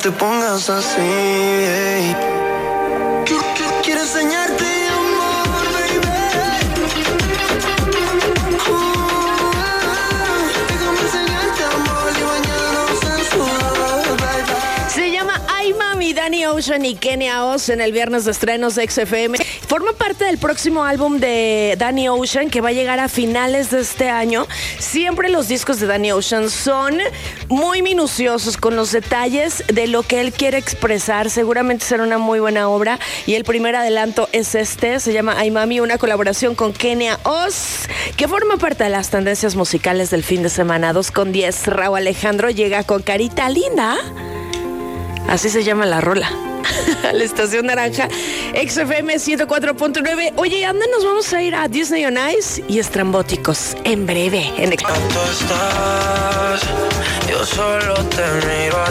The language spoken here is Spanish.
te pongas así, ey. Quiero enseñarte amor, baby. Déjame enseñarte amor y bañarnos en sudor, baby. Se llama Ay Mami, Danny Ocean y Kenia Oz en el viernes de estrenos de XFM. Forma parte del próximo álbum de Danny Ocean que va a llegar a finales de este año. Siempre los discos de Danny Ocean son muy minuciosos con los detalles de lo que él quiere expresar. Seguramente será una muy buena obra. Y el primer adelanto es este, se llama Ay Mami, una colaboración con Kenia Oz, que forma parte de las tendencias musicales del fin de semana. 2:10, Raúl Alejandro llega con Carita Linda. Así se llama la rola. La Estación Naranja, XFM 104.9. Oye, anda, nos vamos a ir a Disney on Ice y Estrambóticos en breve. ¿Cuánto estás? Yo solo te miro a